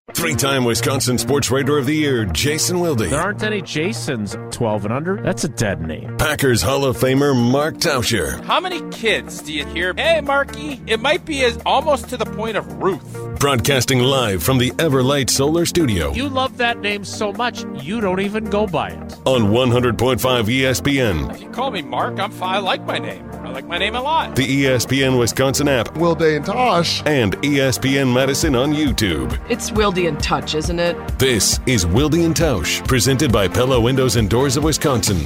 Three-time Wisconsin Sports Writer of the Year, Jason Wilde. There aren't any Jasons 12 and under. That's a dead name. Packers Hall of Famer, Mark Tauscher. How many kids do you hear, hey, Marky? It might be almost to the point of Ruth. Broadcasting live from the Everlight Solar Studio. You love that name so much, you don't even go by it. On 100.5 ESPN. If you call me Mark, I'm fine. I like my name. I like my name a lot. The ESPN Wisconsin app. Wilde and Tosh. And ESPN Madison on YouTube. It's Wilde and Touch, isn't it? This is Wilde and Tausch, presented by Pella Windows and Doors of Wisconsin.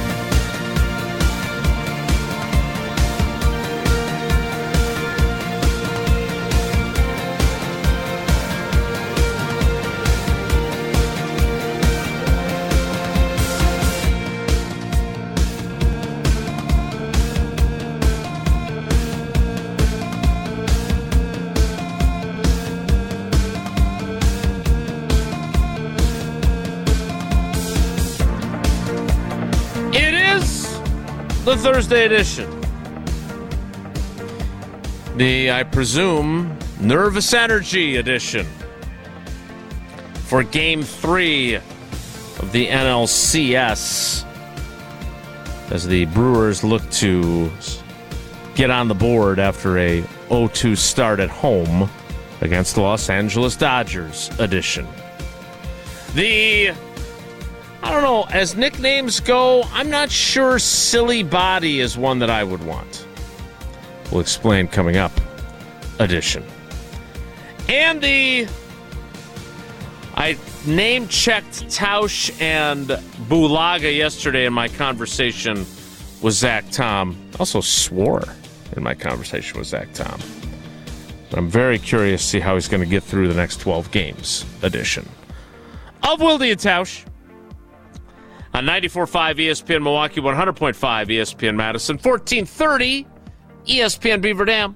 The Thursday edition. The, I presume, Nervous Energy edition for Game 3 of the NLCS as the Brewers look to get on the board after a 0-2 start at home against the Los Angeles Dodgers edition. I don't know, as nicknames go, I'm not sure Silly Body is one that I would want. We'll explain coming up edition. And I name-checked Tausch and Bulaga yesterday in my conversation with Zach Tom. Also swore in my conversation with Zach Tom. But I'm very curious to see how he's going to get through the next 12 games edition of Wilde and Tausch. On 94.5 ESPN Milwaukee, 100.5 ESPN Madison, 1430 ESPN Beaver Dam,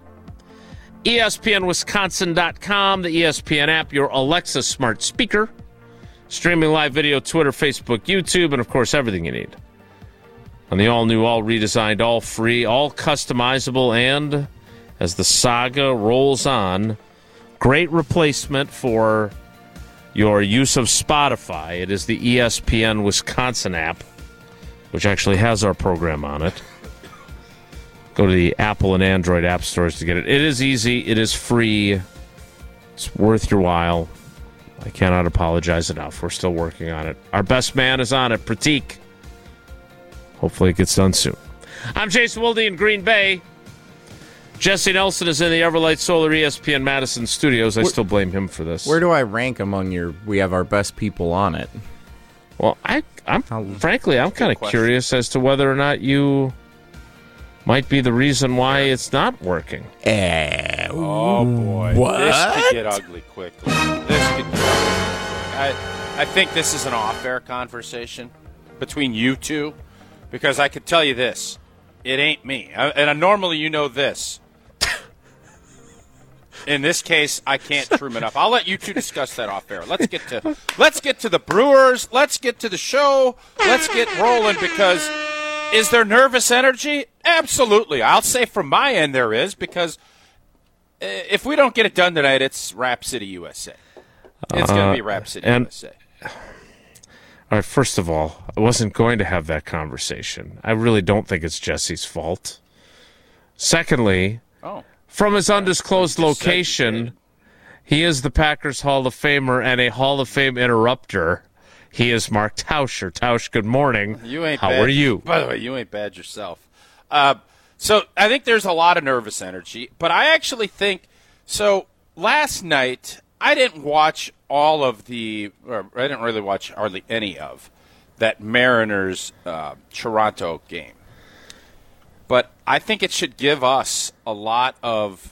ESPNWisconsin.com, the ESPN app, your Alexa smart speaker, streaming live video, Twitter, Facebook, YouTube, and, of course, everything you need. On the all-new, all-redesigned, all-free, all-customizable, and, as the saga rolls on, great replacement for your use of Spotify. It is the ESPN Wisconsin app, which actually has our program on it. Go to the Apple and Android app stores to get it. It is easy. It is free. It's worth your while. I cannot apologize enough. We're still working on it. Our best man is on it, Pratik. Hopefully it gets done soon. I'm Jason Wilde in Green Bay. Jesse Nelson is in the Everlight Solar ESPN Madison studios. I still blame him for this. Where do I rank among we have our best people on it? Well, I'm frankly, I'm kind of curious as to whether or not you might be the reason why it's not working. Oh, boy. What? This could get ugly quickly. I think this is an off-air conversation between you two, because I could tell you this. It ain't me. And normally you know this. In this case, I can't trim it up. I'll let you two discuss that off air. Let's get to the Brewers. Let's get to the show. Let's get rolling, because is there nervous energy? Absolutely. I'll say from my end there is, because if we don't get it done tonight, it's Rap City, USA. It's going to be Rap City, USA. All right, first of all, I wasn't going to have that conversation. I really don't think it's Jesse's fault. Secondly, from his undisclosed location, he is the Packers Hall of Famer and a Hall of Fame interrupter. He is Mark Tauscher. Tausch, good morning. How are you? By the way, you ain't bad yourself. So I think there's a lot of nervous energy, but I actually think so. Last night, I didn't watch I didn't really watch hardly any of that Mariners Toronto game. But I think it should give us a lot of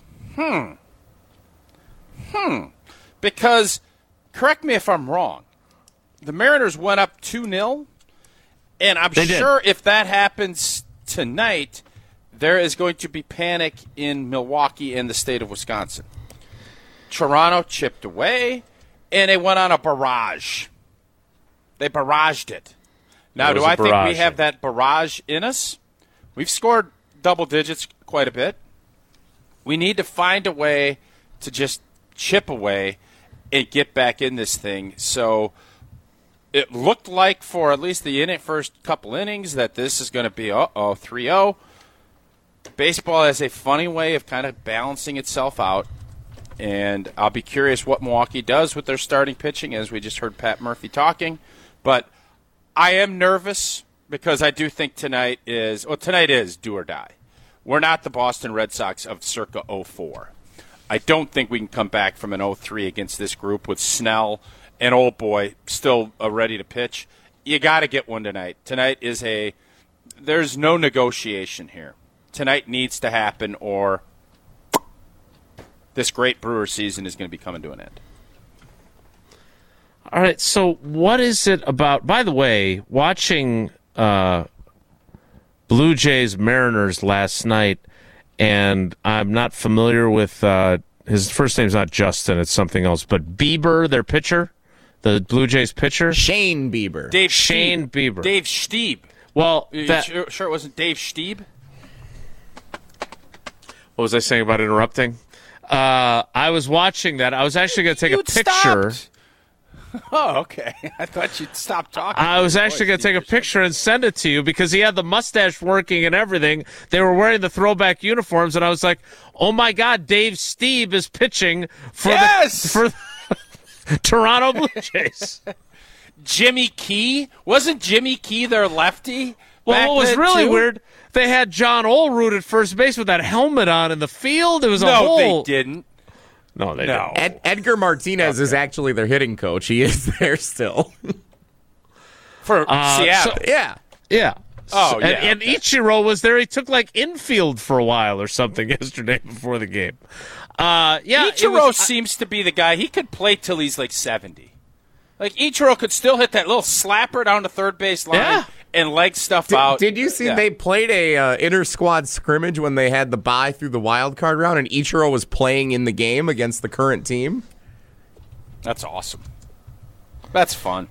because, correct me if I'm wrong, the Mariners went up 2-0, and I'm sure if that happens tonight, there is going to be panic in Milwaukee and the state of Wisconsin. Toronto chipped away, and they went on a barrage. They barraged it. Now, do I think we have that barrage in us? We've scored double digits quite a bit. We need to find a way to just chip away and get back in this thing. So it looked like for at least the first couple innings that this is going to be 3-0. Baseball has a funny way of kind of balancing itself out, and I'll be curious what Milwaukee does with their starting pitching, as we just heard Pat Murphy talking. But I am nervous because I do think tonight is do or die. We're not the Boston Red Sox of circa 04. I don't think we can come back from an 0-3 against this group with Snell and Old Boy still ready to pitch. You got to get one tonight. Tonight there's no negotiation here. Tonight needs to happen, or this great Brewer season is going to be coming to an end. All right, so what is it about? By the way, watching Blue Jays Mariners last night, and I'm not familiar with his first name's not Justin, it's something else, but Bieber, their pitcher, the Blue Jays pitcher, Shane Bieber. Shane Bieber. Dave Stieb. Well, sure it wasn't Dave Stieb? What was I saying about interrupting? I was watching that. I was actually going to take a picture. Stopped. Oh, okay. I thought you'd stop talking. I was actually going to take a picture and send it to you because he had the mustache working and everything. They were wearing the throwback uniforms, and I was like, oh, my God, Dave Stieb is pitching for the Toronto Blue Jays. Jimmy Key? Wasn't Jimmy Key their lefty? Well, what was really weird, they had John Olerud at first base with that helmet on in the field. It was a whole... No, they didn't. No, they didn't. Edgar Martinez is actually their hitting coach. He is there still. For Seattle. Yeah. Oh, yeah. And Ichiro was there. He took, infield for a while or something yesterday before the game. Ichiro seems to be the guy. He could play till he's 70. Ichiro could still hit that little slapper down the third base line and leg stuff out. Did you see they played a inter-squad scrimmage when they had the bye through the wild card round, and Ichiro was playing in the game against the current team? That's awesome. That's fun.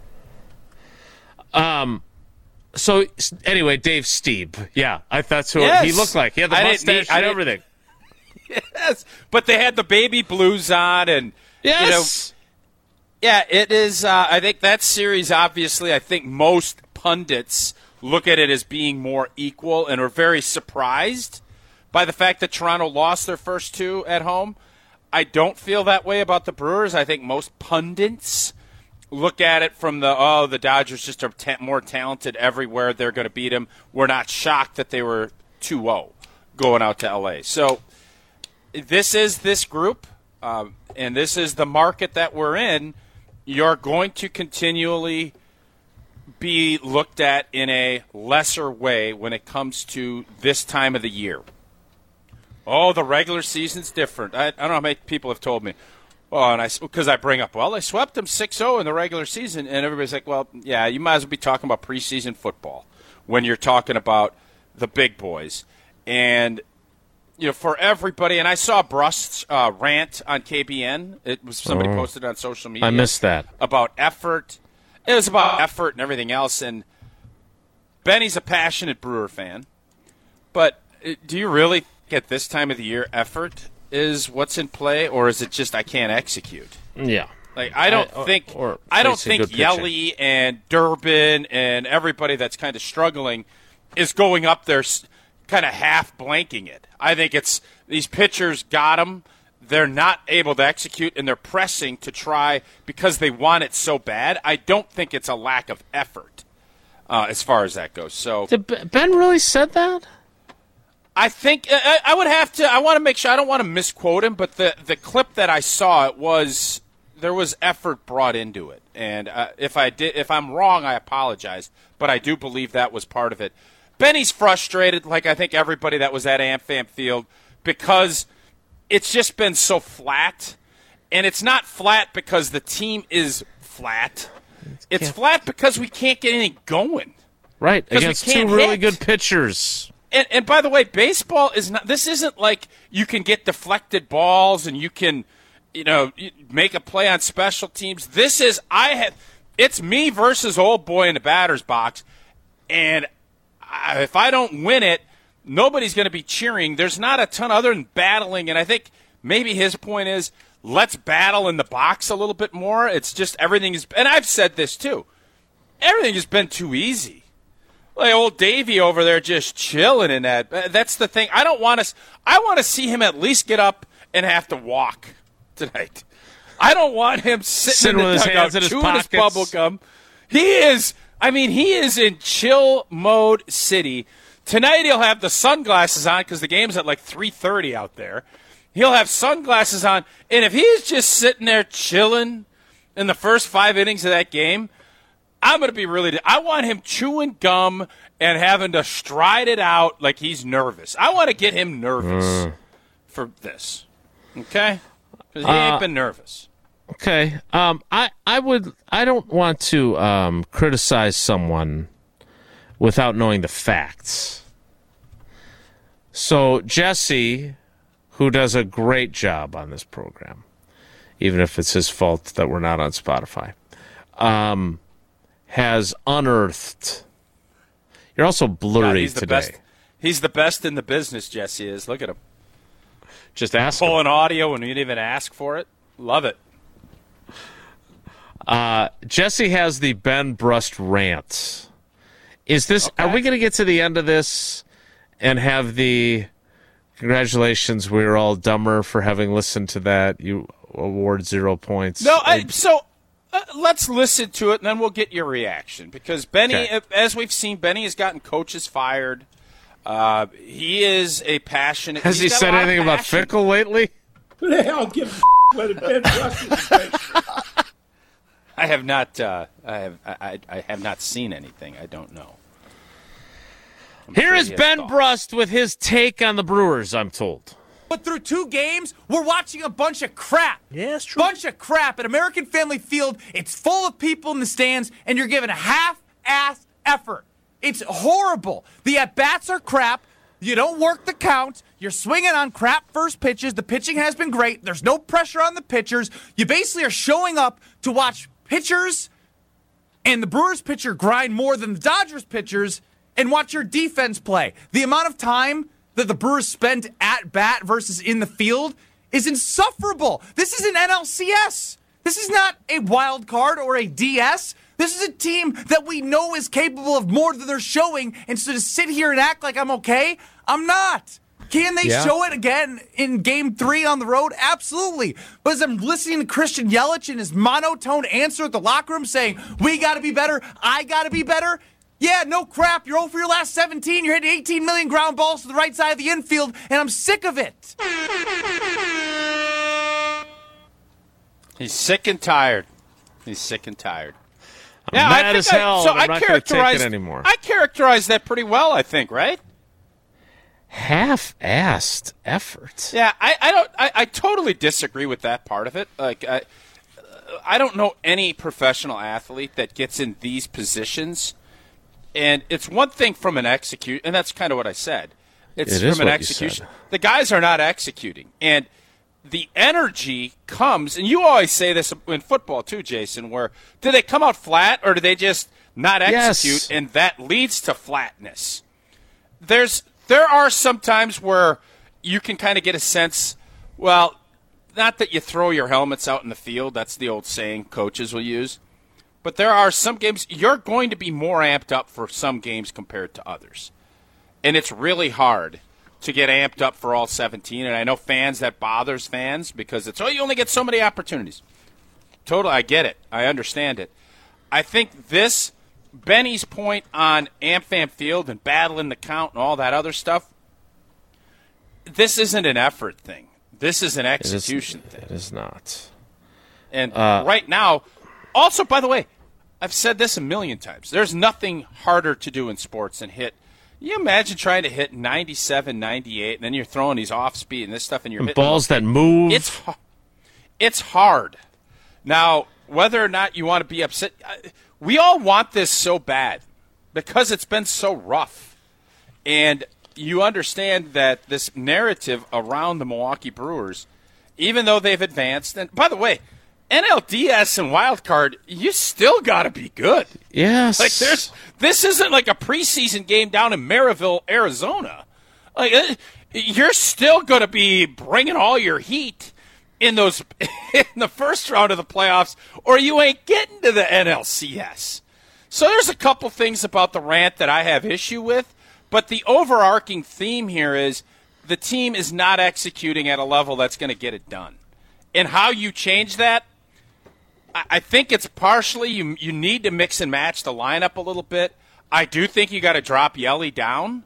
So, anyway, Dave Stieb. Yeah, that's who he looked like. He had the mustache and everything. Yes, but they had the baby blues on, and yes. Yeah, it is. I think that series, obviously, I think most pundits look at it as being more equal and are very surprised by the fact that Toronto lost their first two at home. I don't feel that way about the Brewers. I think most pundits look at it from the Dodgers just are more talented everywhere. They're going to beat them. We're not shocked that they were 2-0 going out to L.A. So this is this group, and this is the market that we're in. You're going to continually be looked at in a lesser way when it comes to this time of the year. Oh, the regular season's different. I don't know how many people have told me. Well, because I bring up, they swept them 6-0 in the regular season, and everybody's like, well, yeah, you might as well be talking about preseason football when you're talking about the big boys. And for everybody, and I saw Brust's rant on KBN. It was somebody posted on social media. I missed that. About effort. It was about effort and everything else. And Benny's a passionate Brewer fan. But do you really think at this time of the year effort is what's in play, or is it just I can't execute? Yeah. I don't think Yelly and Durbin and everybody that's kind of struggling is going up there kind of half blanking it. I think it's these pitchers got them. They're not able to execute, and they're pressing to try because they want it so bad. I don't think it's a lack of effort as far as that goes. So did Ben really said that? I think I would have to. I want to make sure. I don't want to misquote him, but the clip that I saw, there was effort brought into it. And if I'm wrong, I apologize. But I do believe that was part of it. Benny's frustrated, like I think everybody that was at AmFam Field, because it's just been so flat. And it's not flat because the team is flat. It's flat because we can't get anything going. Right, against two really good pitchers. And by the way, baseball is not – this isn't like you can get deflected balls and you can, make a play on special teams. This is it's me versus Old Boy in the batter's box, and if I don't win it, nobody's going to be cheering. There's not a ton other than battling, and I think maybe his point is let's battle in the box a little bit more. It's just everything is, and I've said this too, everything has been too easy. Like old Davey over there just chilling in that. That's the thing. I want to see him at least get up and have to walk tonight. I don't want him sitting in the dugout chewing his bubble gum. He is in chill mode city. Tonight he'll have the sunglasses on because the game's at like 3:30 out there. He'll have sunglasses on, and if he's just sitting there chilling in the first 5 innings of that game, I'm going to be I want him chewing gum and having to stride it out like he's nervous. I want to get him nervous for this, okay? Because he ain't been nervous. Okay. I don't want to criticize someone without knowing the facts. So Jesse, who does a great job on this program, even if it's his fault that we're not on Spotify, has unearthed. You're also blurry he's the today. Best. He's the best in the business, Jesse is. Look at him. Just ask him. Pulling audio and you didn't even ask for it. Love it. Jesse has the Ben Brust rant. Is this? Okay. Are we going to get to the end of this and have the congratulations? We're all dumber for having listened to that. You award 0 points. No, let's listen to it and then we'll get your reaction because Benny, as we've seen, Benny has gotten coaches fired. He is a passionate. Has he said anything about Fickle lately? Who the hell gives a whether Ben Brust is I have not. I have not seen anything. I don't know. Here is Ben Brust with his take on the Brewers. I'm told. But through 2 games, we're watching a bunch of crap. Yeah, it's true. Bunch of crap at American Family Field. It's full of people in the stands, and you're giving a half-ass effort. It's horrible. The at-bats are crap. You don't work the count. You're swinging on crap first pitches. The pitching has been great. There's no pressure on the pitchers. You basically are showing up to watch pitchers and the Brewers pitcher grind more than the Dodgers pitchers and watch your defense play. The amount of time that the Brewers spend at bat versus in the field is insufferable. This is an NLCS. This is not a wild card or a DS. This is a team that we know is capable of more than they're showing, and so to sit here and act like I'm okay, I'm not. Can they show it again in Game 3 on the road? Absolutely. But as I'm listening to Christian Yelich and his monotone answer at the locker room saying, we got to be better, I got to be better, yeah, no crap. You're 0 for your last 17. You're hitting 18 million ground balls to the right side of the infield, and I'm sick of it. He's sick and tired. He's sick and tired. I'm mad as hell. I'm not going to take it anymore. I characterized that pretty well, I think, right? Half-assed effort. Yeah, I totally disagree with that part of it. Like, I don't know any professional athlete that gets in these positions, and it's one thing from an execute, and that's kind of what I said. It's from an execution. The guys are not executing, and the energy comes, and you always say this in football too, Jason, where do they come out flat or do they just not execute, and that leads to flatness? There are some times where you can kind of get a sense, well, not that you throw your helmets out in the field. That's the old saying coaches will use. But there are some games you're going to be more amped up for some games compared to others. And it's really hard to get amped up for all 17. And I know that bothers fans because it's, you only get so many opportunities. Totally, I get it. I understand it. I think Benny's point on AmFam Field and battling the count and all that other stuff, this isn't an effort thing. This is an execution thing. It is not. And right now, also, by the way, I've said this a million times. There's nothing harder to do in sports than hit. You imagine trying to hit 97, 98, and then you're throwing these off speed and this stuff, and you're hitting balls that move. It's hard. Now, whether or not you want to be upset, we all want this so bad because it's been so rough. And you understand that this narrative around the Milwaukee Brewers, even though they've advanced, and by the way, NLDS and wildcard, you still got to be good. Yes. Like this isn't like a preseason game down in Maryville, Arizona. Like you're still going to be bringing all your heat, in the first round of the playoffs, or you ain't getting to the NLCS. So there's a couple things about the rant that I have issue with, but the overarching theme here is the team is not executing at a level that's going to get it done. And how you change that, I think it's partially you need to mix and match the lineup a little bit. I do think you got to drop Yelly down.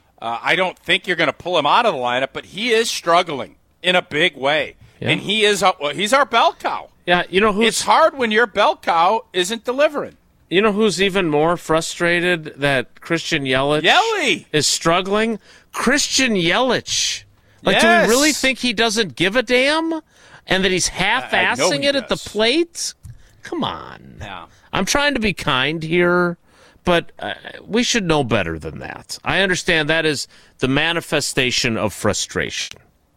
I don't think you're going to pull him out of the lineup, but he is struggling in a big way. Yeah. And he's our bell cow. Yeah, it's hard when your bell cow isn't delivering. You know who's even more frustrated that Christian Yelich is struggling? Christian Yelich. Like, do we really think he doesn't give a damn? And that he's half-assing it at the plate? Come on. Yeah. I'm trying to be kind here, but we should know better than that. I understand that is the manifestation of frustration.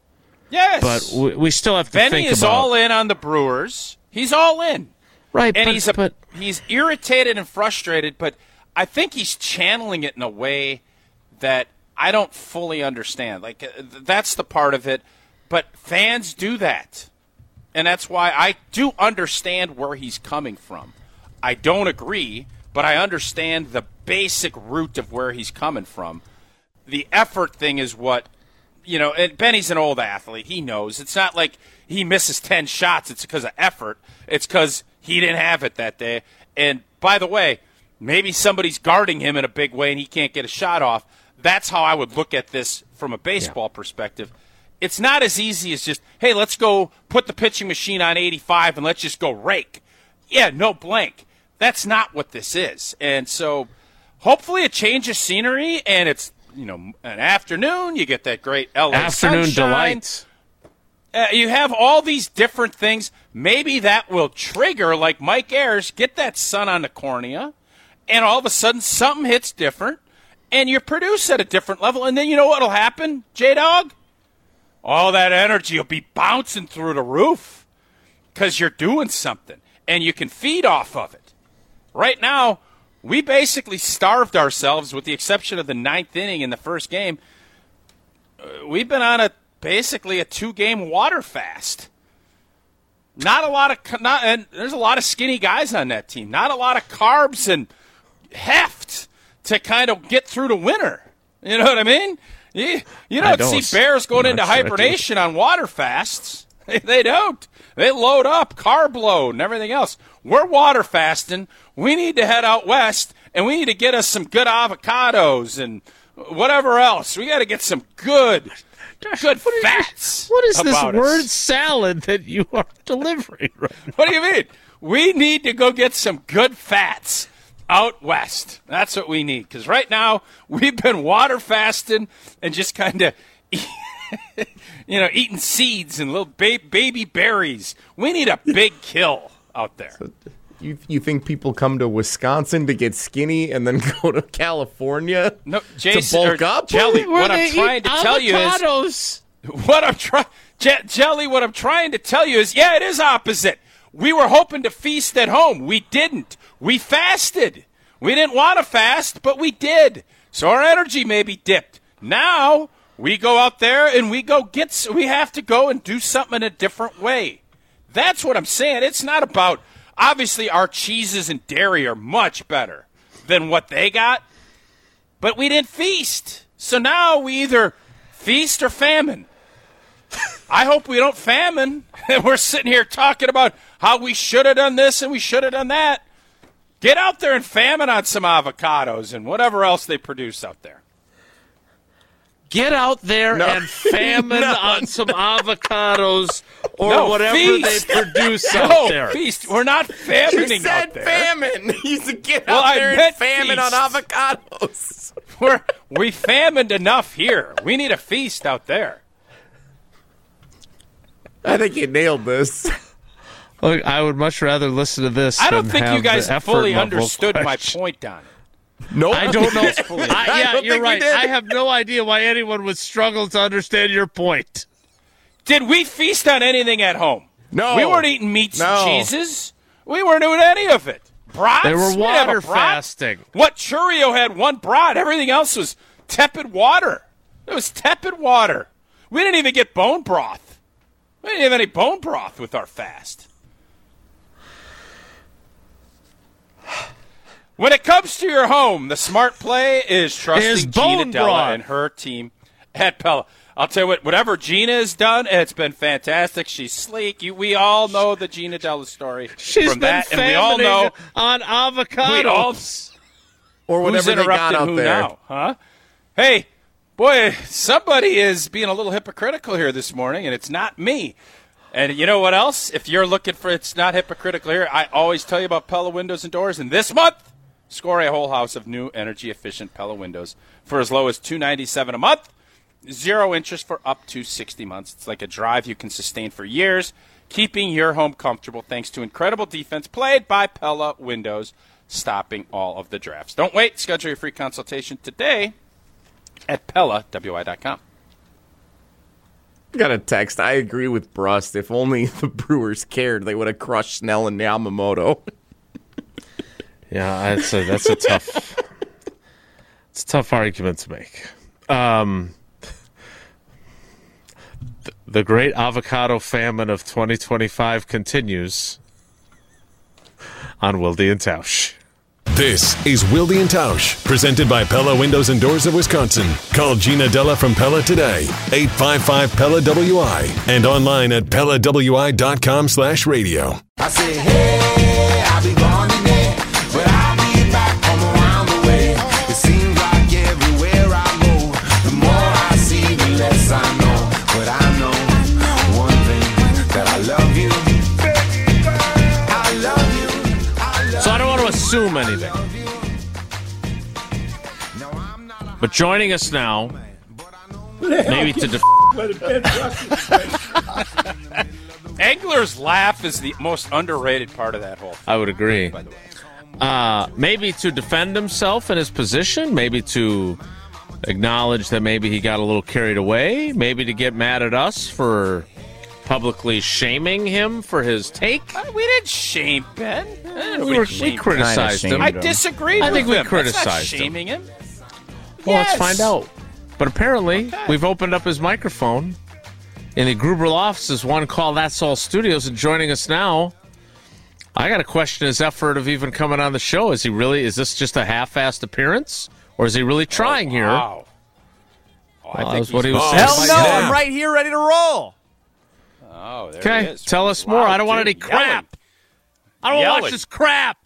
Yes. But we still have to Benny think is about... all in on the Brewers. He's all in. Right, and but he's irritated and frustrated, but I think he's channeling it in a way that I don't fully understand. Like, that's the part of it. But fans do that. And that's why I do understand where he's coming from. I don't agree, but I understand the basic root of where he's coming from. The effort thing is what, and Benny's an old athlete. He knows. It's not like he misses 10 shots. It's because of effort. It's because he didn't have it that day. And, by the way, maybe somebody's guarding him in a big way and he can't get a shot off. That's how I would look at this from a baseball perspective. It's not as easy as just, hey, let's go put the pitching machine on 85 and let's just go rake. Yeah, no blank. That's not what this is. And so hopefully a change of scenery, and it's, an afternoon. You get that great LA afternoon sunshine. Delight. You have all these different things. Maybe that will trigger, like Mike Ayers, get that sun on the cornea, and all of a sudden something hits different, and you produce at a different level. And then you know what will happen, J-Dog? All that energy will be bouncing through the roof because you're doing something, and you can feed off of it. Right now, we basically starved ourselves with the exception of the 9th inning in the first game. We've been on basically a 2-game water fast. And there's a lot of skinny guys on that team. Not a lot of carbs and heft to kind of get through the winter. You know what I mean? You don't see bears going into hibernation on water fasts. They don't. They load up, carb load, and everything else. We're water fasting. We need to head out west, and we need to get us some good avocados and whatever else. We got to get some good fats. What is this word us. Salad that you are delivering right now? What do you mean? We need to go get some good fats out west. That's what we need. Because right now, we've been water fasting and just kind of, eating seeds and little baby berries. We need a big kill out there. So you think people come to Wisconsin to get skinny and then go to California Jason, to bulk up? Jelly, what I'm trying to tell you is... What I'm trying to tell you is, yeah, it is opposite. We were hoping to feast at home. We didn't. We fasted. We didn't want to fast, but we did. So our energy maybe dipped. Now we go out there and we have to go and do something in a different way. That's what I'm saying. It's not about, obviously our cheeses and dairy are much better than what they got, but we didn't feast. So now we either feast or famine. I hope we don't famine. And we're sitting here talking about how we should have done this and we should have done that. Get out there and famine on some avocados and whatever else they produce out there. Get out there and famine on some avocados or whatever feast. they produce out there. Feast. We're not famining You said out there. famine. You said get out there and famine feast. on avocados. We famined enough here. We need a feast out there. I think you nailed this. Look, I would much rather listen to this. I don't think have you guys the fully effort understood level my question. point on it. No, I don't know. You're think right. we did. I have no idea why anyone would struggle to understand your point. Did we feast on anything at home? No. We weren't eating meats No. and cheeses. We weren't doing any of it. Brats? They were We didn't have a water brat. fasting. What Churio had one brat. Everything else was tepid water. It was tepid water. We didn't even get bone broth. We didn't have any bone broth with our fast. When it comes to your home, the smart play is trusting Gina Della and her team at Pella. I'll tell you what, whatever Gina has done, it's been fantastic. She's sleek. We all know the Gina Della story. She's from been that, and we all know on avocados. Or whatever they got out who there. Now, huh? Hey, boy, somebody is being a little hypocritical here this morning, and it's not me. And you know what else? If you're looking for it's not hypocritical here, I always tell you about Pella Windows and Doors. And this month, score a whole house of new energy-efficient Pella windows for as low as $297 a month. 0 interest for up to 60 months. It's like a drive you can sustain for years, keeping your home comfortable thanks to incredible defense played by Pella Windows, stopping all of the drafts. Don't wait. Schedule your free consultation today at PellaWI.com. I got a text. I agree with Brust. If only the Brewers cared, they would have crushed Snell and Yamamoto. Yeah, that's a tough. It's a tough argument to make. The great avocado famine of 2025 continues on Wilde and Tausch. This is Wilde and Tausch, presented by Pella Windows and Doors of Wisconsin. Call Gina Della from Pella today, 855-PELLA-WI, and online at PellaWI.com/radio. I say, hey, I'll be gone today, but I'll be back home around the way. It seems like everywhere I go, the more I see, the less I know. But I know one thing, that I love you. I love you. So I don't want to assume anything. But joining us now, maybe to Engler's laugh is the most underrated part of that whole thing. I would agree. By the way. Maybe to defend himself in his position, maybe to acknowledge that maybe he got a little carried away, maybe to get mad at us for publicly shaming him for his take. We didn't shame Ben. We criticized him. I disagreed with him. I think we That's criticized not shaming him. Well, Yes. let's find out. But apparently, we've opened up his microphone in the Gruber offices, One Call That's All Studios, and joining us now, I got to question his effort of even coming on the show. Is this just a half-assed appearance? Or is he really trying here? Wow. I think that's what he was saying. Hell no, I'm right here ready to roll. Oh, there Okay, he is. tell us Wow, more. I don't want dude, any crap. I don't want to watch Yelling. this crap.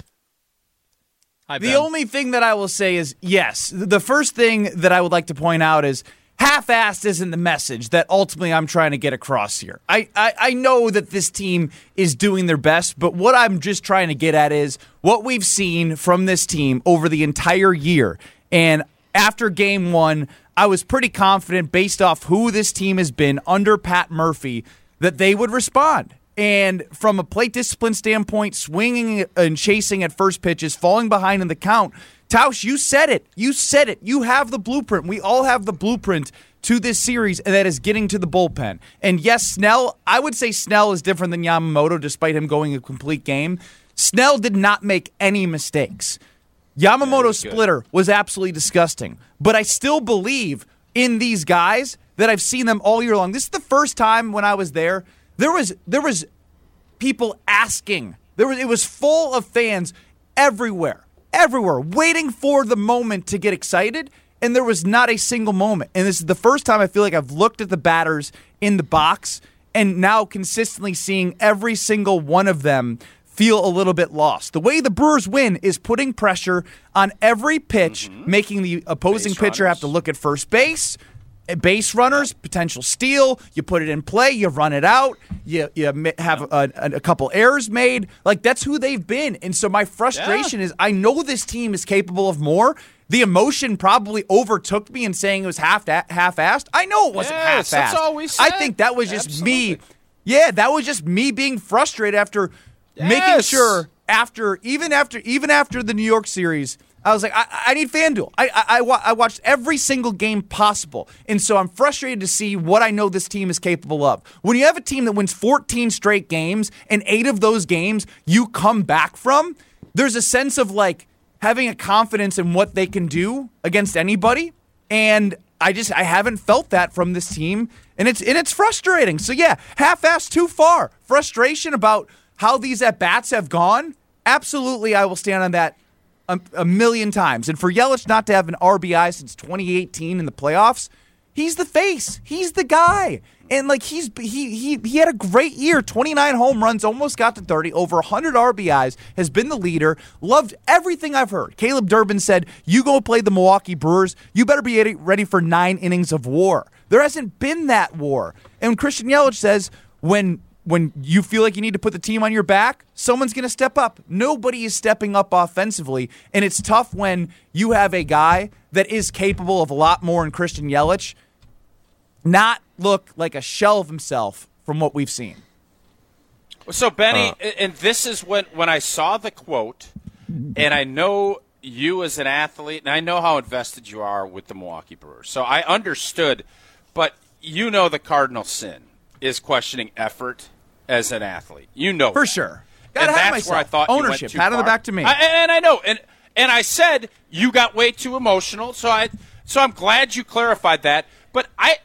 Hi, The Ben. only thing that I will say is, yes, the first thing that I would like to point out is half-assed isn't the message that ultimately I'm trying to get across here. I know that this team is doing their best, but what I'm just trying to get at is what we've seen from this team over the entire year. And after game one, I was pretty confident based off who this team has been under Pat Murphy that they would respond. And from a plate discipline standpoint, swinging and chasing at first pitches, falling behind in the count, Tausch, you said it. You said it. You have the blueprint. We all have the blueprint to this series, and that is getting to the bullpen. And yes, Snell, I would say Snell is different than Yamamoto despite him going a complete game. Snell did not make any mistakes. Yamamoto's splitter was absolutely disgusting. But I still believe in these guys that I've seen them all year long. This is the first time when I was there, there was people asking. It was full of fans everywhere, waiting for the moment to get excited, and there was not a single moment. And this is the first time I feel like I've looked at the batters in the box and now consistently seeing every single one of them feel a little bit lost. The way the Brewers win is putting pressure on every pitch, making the opposing pitcher have to look at first base runners, potential steal, you put it in play, you run it out, you have a couple errors made. Like, that's who they've been. And so my frustration is I know this team is capable of more. The emotion probably overtook me in saying it was half-assed. I know it wasn't half-assed. That's all we said. I think that was just me. Yeah, that was just me being frustrated after making sure even after the New York series, I was like, I need FanDuel. I watched every single game possible. And so I'm frustrated to see what I know this team is capable of. When you have a team that wins 14 straight games and 8 of those games you come back from, there's a sense of like having a confidence in what they can do against anybody. And I haven't felt that from this team, and it's frustrating. So yeah, half-assed too far. Frustration about how these at-bats have gone. Absolutely, I will stand on that a million times. And for Yelich not to have an RBI since 2018 in the playoffs, he's the face. He's the guy. And like he had a great year, 29 home runs, almost got to 30, over 100 RBIs, has been the leader. Loved everything I've heard. Caleb Durbin said, "You go play the Milwaukee Brewers, you better be ready for 9 innings of war." There hasn't been that war. And Christian Yelich says, when you feel like you need to put the team on your back, someone's going to step up. Nobody is stepping up offensively, and it's tough when you have a guy that is capable of a lot more in Christian Yelich not look like a shell of himself from what we've seen. So, Benny, and this is when I saw the quote, and I know you as an athlete, and I know how invested you are with the Milwaukee Brewers. So I understood, but you know the cardinal sin is questioning effort as an athlete. You know For that. sure. And that's where I thought ownership, you went too pat on the far. back to me. And I know. And I said you got way too emotional, so I'm glad you clarified that. But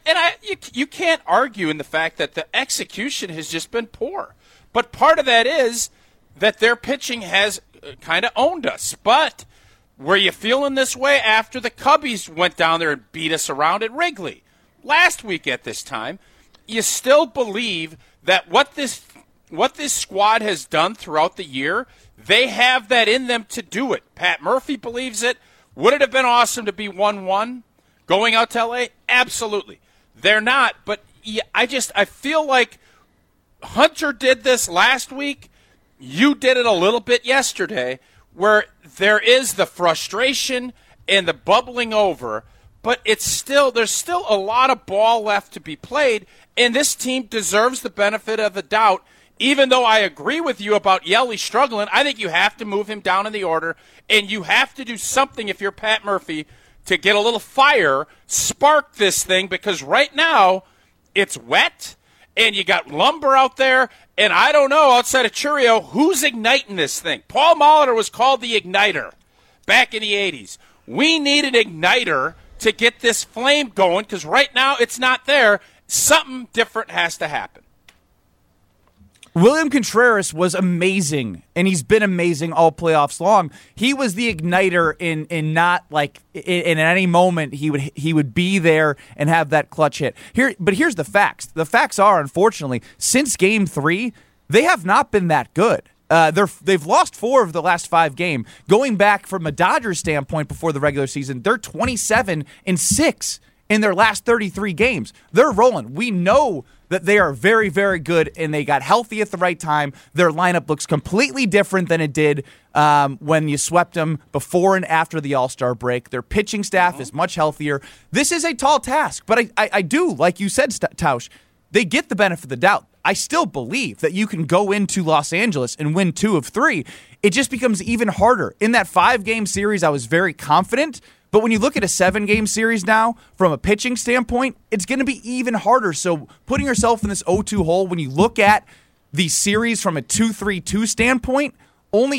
you can't argue in the fact that the execution has just been poor. But part of that is that their pitching has kind of owned us. But were you feeling this way after the Cubbies went down there and beat us around at Wrigley last week at this time? You still believe that what this squad has done throughout the year, they have that in them to do it. Pat Murphy believes it. Would it have been awesome to be 1-1 going out to L.A.? Absolutely. They're not, but I feel like Hunter did this last week. You did it a little bit yesterday, where there is the frustration and the bubbling over, but there's still a lot of ball left to be played, and this team deserves the benefit of the doubt. Even though I agree with you about Yelich struggling, I think you have to move him down in the order, and you have to do something if you're Pat Murphy to get a little fire, spark this thing, because right now it's wet, and you got Lumber out there, and I don't know, outside of Churio, who's igniting this thing? Paul Molitor was called the igniter back in the 80s. We need an igniter to get this flame going, because right now it's not there. Something different has to happen. William Contreras was amazing, and he's been amazing all playoffs long. He was the igniter in not like in any moment he would be there and have that clutch hit. But here's the facts. The facts are, unfortunately, since Game 3, they have not been that good. They've lost 4 of the last 5 games. Going back from a Dodgers standpoint before the regular season, they're 27-6 in their last 33 games. They're rolling. We know that they are very, very good, and they got healthy at the right time. Their lineup looks completely different than it did when you swept them before and after the All-Star break. Their pitching staff is much healthier. This is a tall task, but I do, like you said, Tausch, they get the benefit of the doubt. I still believe that you can go into Los Angeles and win 2 of 3. It just becomes even harder. In that 5-game series, I was very confident. But when you look at a 7-game series now, from a pitching standpoint, it's going to be even harder. So putting yourself in this 0-2 hole, when you look at the series from a 2-3-2 standpoint, only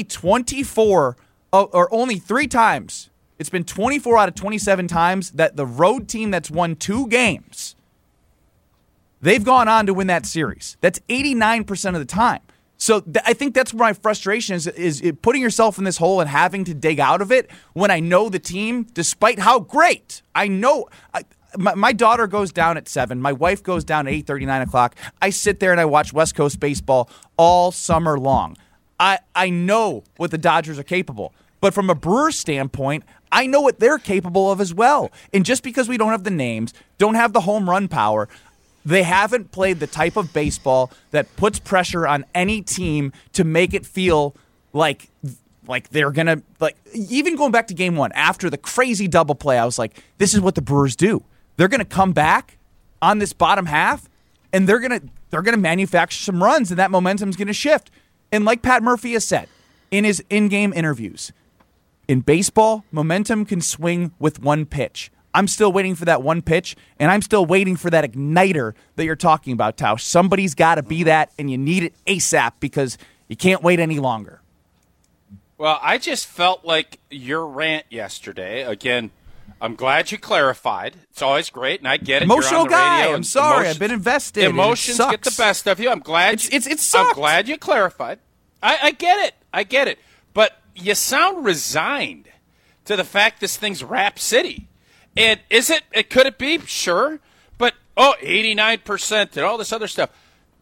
24 or only 3 times, it's been 24 out of 27 times that the road team that's won 2 games, they've gone on to win that series. That's 89% of the time. So I think that's where my frustration is putting yourself in this hole and having to dig out of it when I know the team, despite how great, I know my daughter goes down at 7. My wife goes down at 8:30, 9 o'clock. I sit there and I watch West Coast baseball all summer long. I know what the Dodgers are capable. But from a Brewers standpoint, I know what they're capable of as well. And just because we don't have the names, don't have the home run power, they haven't played the type of baseball that puts pressure on any team to make it feel like they're going to, like, even going back to Game 1, after the crazy double play, I was like, this is what the Brewers do. They're going to come back on this bottom half, and they're going to manufacture some runs, and that momentum's going to shift. And like Pat Murphy has said in his in-game interviews, in baseball, momentum can swing with one pitch. I'm still waiting for that one pitch, and I'm still waiting for that igniter that you're talking about, Tausch. Somebody's got to be that, and you need it ASAP because you can't wait any longer. Well, I just felt like your rant yesterday, again, I'm glad you clarified. It's always great, and I get it. Emotional You're on the guy. radio, I'm and sorry. I've been invested. Emotions and it get the sucks. best of you. I'm glad. It sucked. I'm glad you clarified. I get it. I get it. But you sound resigned to the fact this thing's Rap City. And is it? Could it be? Sure. But 89% and all this other stuff.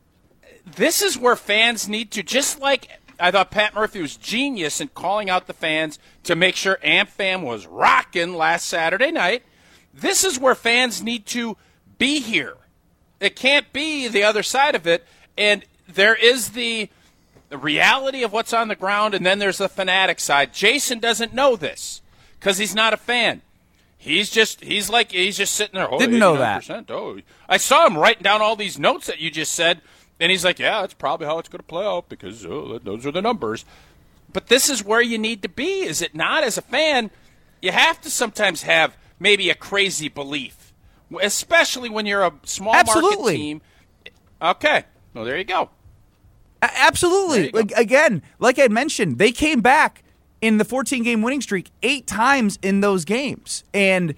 This is where fans need to, just like I thought Pat Murphy was genius in calling out the fans to make sure AmFam was rocking last Saturday night. This is where fans need to be here. It can't be the other side of it. And there is the reality of what's on the ground, and then there's the fanatic side. Jason doesn't know this because he's not a fan. He's just sitting there. Didn't know that. Oh, I saw him writing down all these notes that you just said, and he's like, yeah, that's probably how it's going to play out because those are the numbers. But this is where you need to be, is it not? As a fan, you have to sometimes have maybe a crazy belief, especially when you're a small market team. Okay, well, there you go. Absolutely. Again, like I mentioned, they came back in the 14-game winning streak 8 times in those games. And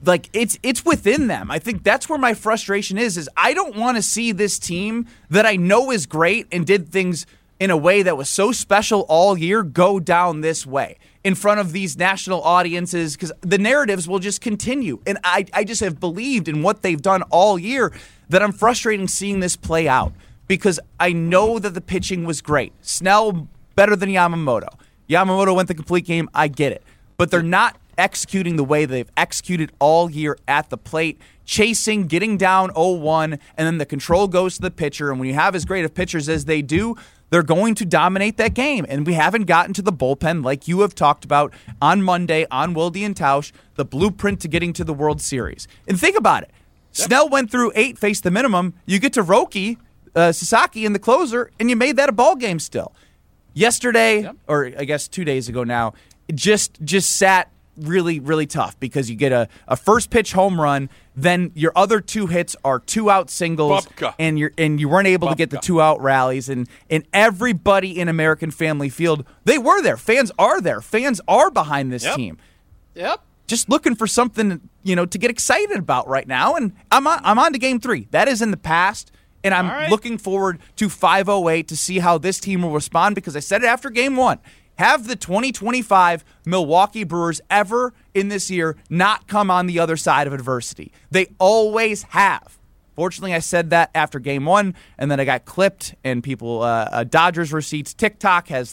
it's within them. I think that's where my frustration is I don't want to see this team that I know is great and did things in a way that was so special all year go down this way in front of these national audiences, because the narratives will just continue. And I just have believed in what they've done all year that I'm frustrated seeing this play out, because I know that the pitching was great. Snell better than Yamamoto. Yamamoto went the complete game. I get it. But they're not executing the way they've executed all year at the plate, chasing, getting down 0-1, and then the control goes to the pitcher. And when you have as great of pitchers as they do, they're going to dominate that game. And we haven't gotten to the bullpen like you have talked about on Monday on Wilde and Tausch, the blueprint to getting to the World Series. And think about it. Yep. Snell went through 8, faced the minimum. You get to Roki, Sasaki in the closer, and you made that a ball game still. Yesterday, or I guess 2 days ago now, it just sat really, really tough because you get a first pitch home run, then your other 2 hits are 2-out singles, and you weren't able to get the 2-out rallies, and everybody in American Family Field, they were there. Fans are there. Fans are behind this team. Yep. Just looking for something, to get excited about right now, and I'm on to Game 3. That is in the past. And I'm looking forward to 508 to see how this team will respond, because I said it after Game 1. Have the 2025 Milwaukee Brewers ever in this year not come on the other side of adversity? They always have. Fortunately, I said that after Game 1, and then I got clipped, and people, Dodgers receipts, TikTok has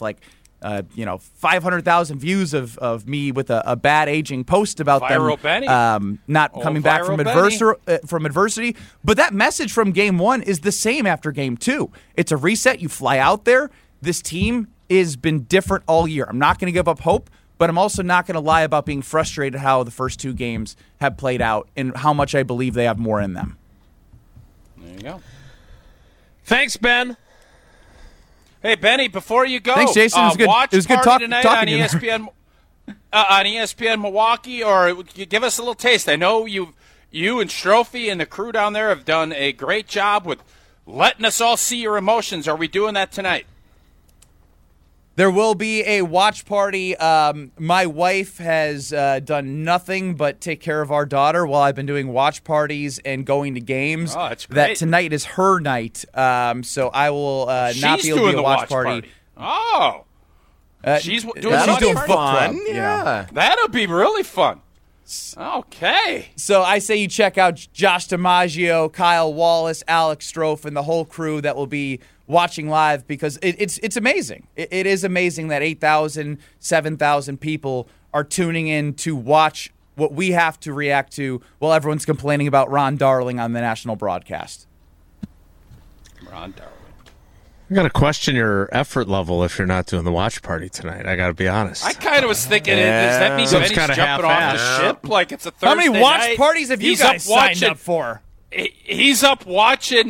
500,000 views of me with a bad aging post about Viral them not coming back from adversity. But that message from Game 1 is the same after Game 2. It's a reset. You fly out there. This team has been different all year. I'm not going to give up hope, but I'm also not going to lie about being frustrated how the first 2 games have played out and how much I believe they have more in them. There you go. Thanks, Ben. Hey, Benny, before you go, thanks, Jason. It was good. Watch it was good Party tonight on talking ESPN, on ESPN Milwaukee, or give us a little taste. I know you and Strophe and the crew down there have done a great job with letting us all see your emotions. Are we doing that tonight? There will be a watch party. My wife has done nothing but take care of our daughter while I've been doing watch parties and going to games. Oh, that's great. That tonight is her night, so I will not be able to do a watch party. Oh, she's doing fun. Yeah, that'll be really fun. Okay. So I say you check out Josh DiMaggio, Kyle Wallace, Alex Strofe, and the whole crew that will be watching live, because it's amazing. It is amazing that 8,000, 7,000 people are tuning in to watch what we have to react to while everyone's complaining about Ron Darling on the national broadcast. Ron Darling. I got to question your effort level if you're not doing the watch party tonight. I got to be honest. I kind of was thinking, does that mean Benny's jumping off the ship like it's a Thursday night? How many watch parties have you guys signed up for? He's up watching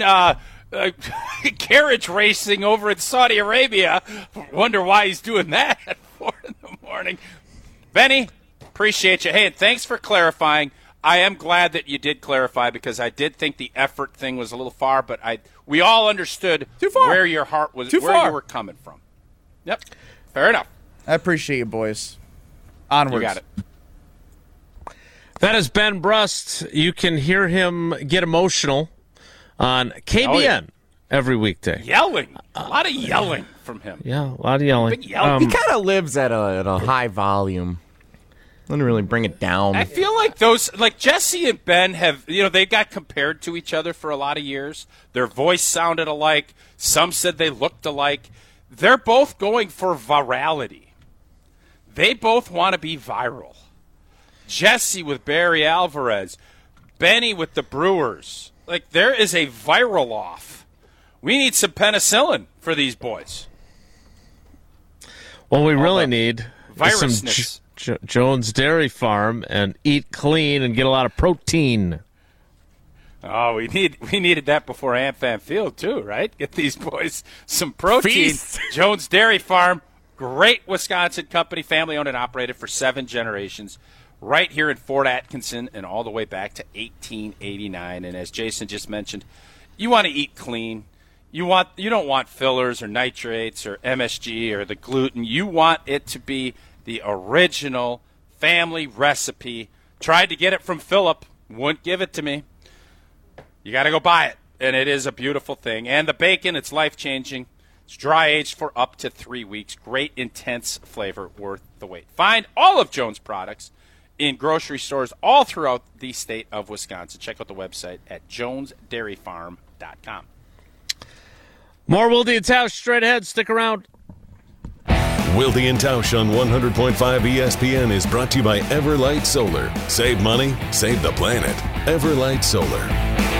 carriage racing over in Saudi Arabia. Wonder why he's doing that at 4 a.m. Benny, appreciate you. Hey, and thanks for clarifying. I am glad that you did clarify, because I did think the effort thing was a little far, but we all understood where your heart was, you were coming from. Yep, fair enough. I appreciate you, boys. Onwards. You got it. That is Ben Brust. You can hear him get emotional on KBN every weekday. Yelling. A lot of yelling from him. Yeah, a lot of yelling. Big yelling. He kind of lives at a high volume. Doesn't really bring it down. I feel like Jesse and Ben have, they got compared to each other for a lot of years. Their voice sounded alike. Some said they looked alike. They're both going for virality. They both want to be viral. Jesse with Barry Alvarez, Benny with the Brewers. Like, there is a viral off. We need some penicillin for these boys. Well, we really need virusness. Some Jones Dairy Farm and eat clean and get a lot of protein. Oh, we needed that before AmFam Field too, right? Get these boys some protein. Feast. Jones Dairy Farm, great Wisconsin company, family owned and operated for 7 generations. Right here in Fort Atkinson and all the way back to 1889. And as Jason just mentioned, you want to eat clean. You don't want fillers or nitrates or MSG or the gluten. You want it to be the original family recipe. Tried to get it from Philip, wouldn't give it to me. You got to go buy it, and it is a beautiful thing. And the bacon, it's life-changing. It's dry-aged for up to 3 weeks. Great, intense flavor, worth the wait. Find all of Jones' products in grocery stores all throughout the state of Wisconsin. Check out the website at jonesdairyfarm.com. More Wilde and Tausch straight ahead. Stick around. Wilde and Tausch on 100.5 ESPN is brought to you by Everlight Solar. Save money, save the planet. Everlight Solar.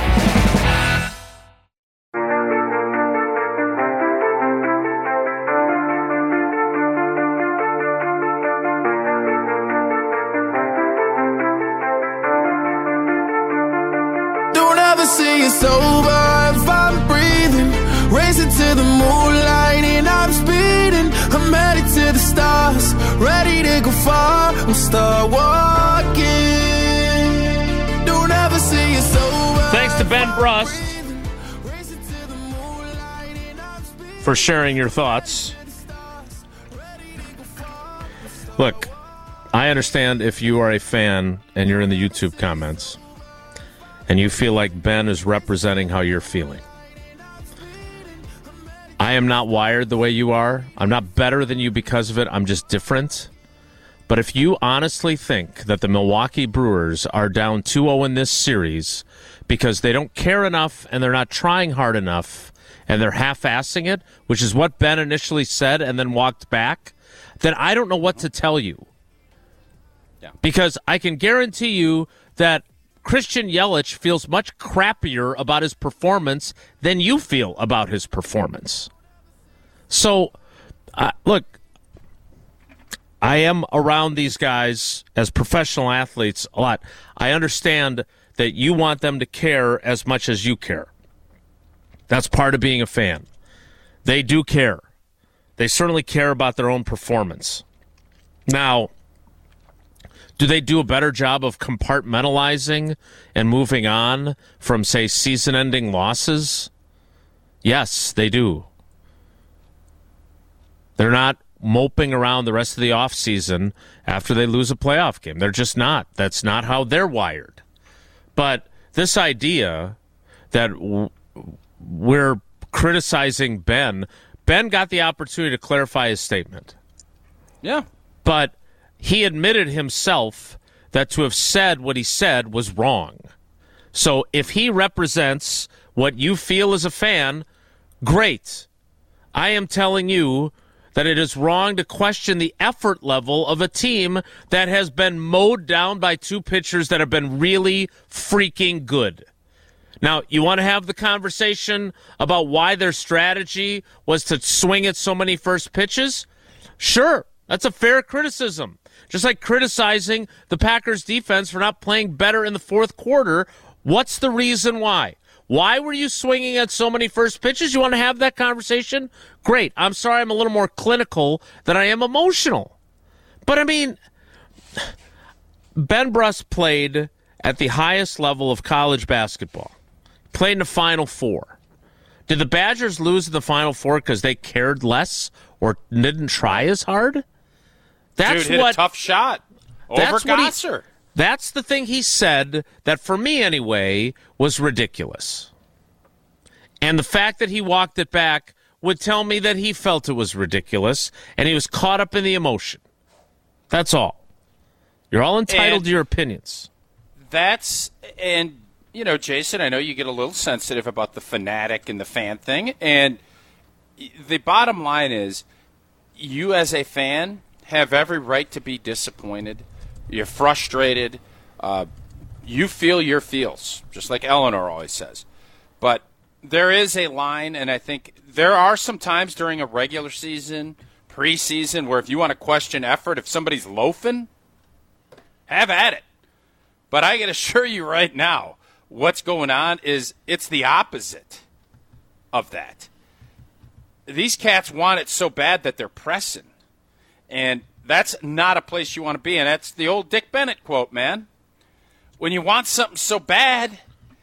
See it's over if I'm breathing. Racing to the moonlight and I'm speeding. I'm headed to the stars, ready to go far. I'm start walking. Don't ever see it's over. Thanks to Ben Brust for sharing your thoughts. Look, I understand if you are a fan and you're in the YouTube comments and you feel like Ben is representing how you're feeling. I am not wired the way you are. I'm not better than you because of it. I'm just different. But if you honestly think that the Milwaukee Brewers are down 2-0 in this series because they don't care enough and they're not trying hard enough and they're half-assing it, which is what Ben initially said and then walked back, then I don't know what to tell you. Yeah. Because I can guarantee you that Christian Yelich feels much crappier about his performance than you feel about his performance. So, look, I am around these guys as professional athletes a lot. I understand that you want them to care as much as you care. That's part of being a fan. They do care. They certainly care about their own performance. Now, do they do a better job of compartmentalizing and moving on from, say, season-ending losses? Yes, they do. They're not moping around the rest of the offseason after they lose a playoff game. They're just not. That's not how they're wired. But this idea that we're criticizing Ben got the opportunity to clarify his statement. Yeah. But he admitted himself that to have said what he said was wrong. So if he represents what you feel as a fan, great. I am telling you that it is wrong to question the effort level of a team that has been mowed down by 2 pitchers that have been really freaking good. Now, you want to have the conversation about why their strategy was to swing at so many first pitches? Sure, that's a fair criticism. Just like criticizing the Packers defense for not playing better in the fourth quarter. What's the reason why? Why were you swinging at so many first pitches? You want to have that conversation? Great. I'm sorry I'm a little more clinical than I am emotional. But, I mean, Ben Brust played at the highest level of college basketball. Played in the Final Four. Did the Badgers lose in the Final Four because they cared less or didn't try as hard? That's Dude hit what, a tough shot over Gosser. That's the thing he said that, for me anyway, was ridiculous. And the fact that he walked it back would tell me that he felt it was ridiculous and he was caught up in the emotion. That's all. You're all entitled to your opinions. And, Jason, I know you get a little sensitive about the fanatic and the fan thing. And the bottom line is, you as a fan have every right to be disappointed. You're frustrated. You feel your feels, just like Eleanor always says. But there is a line, and I think there are some times during a regular season, preseason, where if you want to question effort, if somebody's loafing, have at it. But I can assure you right now, what's going on is it's the opposite of that. These cats want it so bad that they're pressing. And that's not a place you want to be. And that's the old Dick Bennett quote, man. When you want something so bad,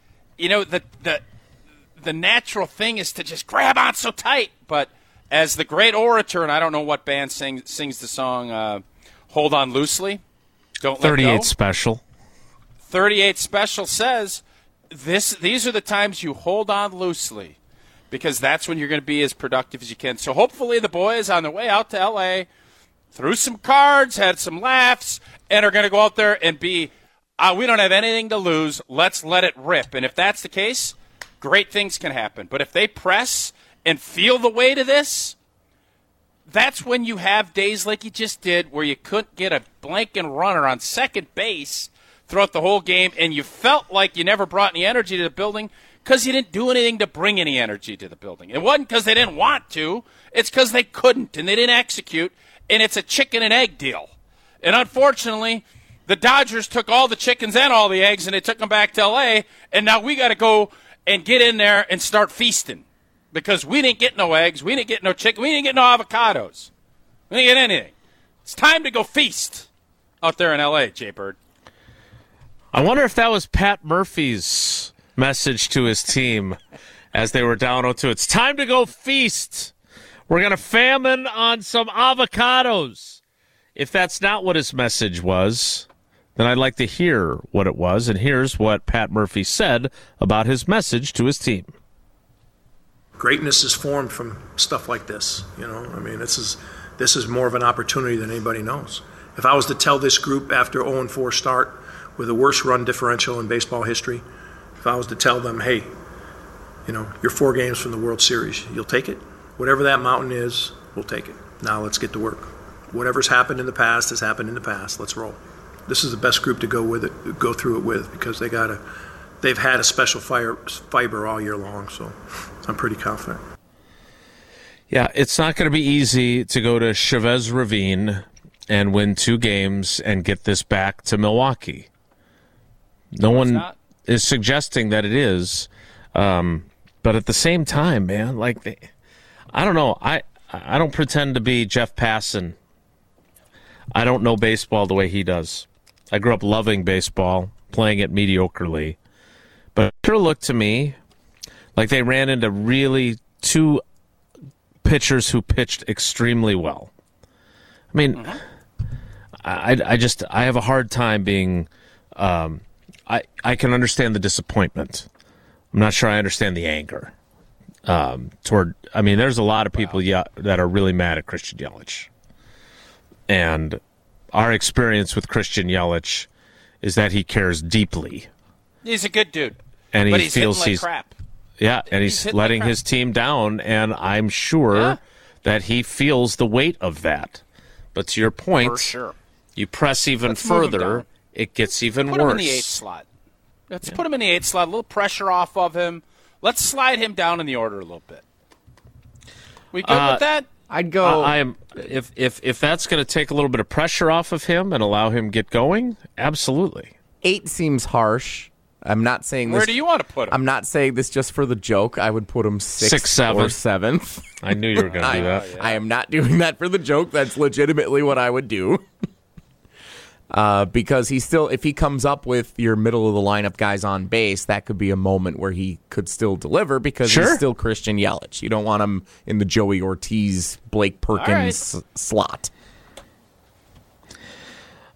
the natural thing is to just grab on so tight. But as the great orator, and I don't know what band sings the song Hold On Loosely, Don't Let Go. 38 Special. 38 Special says, these are the times you hold on loosely, because that's when you're going to be as productive as you can. So hopefully the boys on their way out to L.A. threw some cards, had some laughs, and are going to go out there and be, we don't have anything to lose, let's let it rip. And if that's the case, great things can happen. But if they press and feel the weight of this, that's when you have days like you just did where you couldn't get a blanking runner on second base throughout the whole game, and you felt like you never brought any energy to the building because you didn't do anything to bring any energy to the building. It wasn't because they didn't want to. It's because they couldn't, and they didn't execute, and it's a chicken and egg deal. And unfortunately, the Dodgers took all the chickens and all the eggs, and they took them back to L.A., and now we got to go and get in there and start feasting because we didn't get no eggs, we didn't get no chicken, we didn't get no avocados. We didn't get anything. It's time to go feast out there in L.A., Jay Bird. I wonder if that was Pat Murphy's message to his team as they were down 0-2. It's time to go feast. We're going to famine on some avocados. If that's not what his message was, then I'd like to hear what it was. And here's what Pat Murphy said about his message to his team. Greatness is formed from stuff like this. This is more of an opportunity than anybody knows. If I was to tell this group after 0-4 start, with the worst run differential in baseball history, if I was to tell them, hey, you're 4 games from the World Series, you'll take it? Whatever that mountain is, we'll take it. Now let's get to work. Whatever's happened in the past has happened in the past. Let's roll. This is the best group to go through it with, because they've had a special fiber all year long, so I'm pretty confident. Yeah, it's not going to be easy to go to Chavez Ravine and win 2 games and get this back to Milwaukee. No one is suggesting that it is, but at the same time, man, I don't know. I don't pretend to be Jeff Passan. I don't know baseball the way he does. I grew up loving baseball, playing it mediocrely, but it sure looked to me like they ran into really 2 pitchers who pitched extremely well. I mean, I have a hard time being. I can understand the disappointment. I'm not sure I understand the anger there's a lot of people that are really mad at Christian Yelich. And our experience with Christian Yelich is that he cares deeply. He's a good dude. And but he he's feels hitting like crap. Yeah, and he's letting his team down, and I'm sure that he feels the weight of that. But to your point, for sure. You press even further, it gets even worse. Put him in the 8th slot. Let's put him in the 8th slot, a little pressure off of him. Let's slide him down in the order a little bit. We good with that? I'd go. I am if that's going to take a little bit of pressure off of him and allow him to get going, absolutely. 8 seems harsh. I'm not saying this. Where do you want to put him? I'm not saying this just for the joke. I would put him 6th or 7th. I knew you were going to do that. I am not doing that for the joke. That's legitimately what I would do. Because if he comes up with your middle of the lineup guys on base, that could be a moment where he could still deliver because he's still Christian Yelich. You don't want him in the Joey Ortiz, Blake Perkins slot.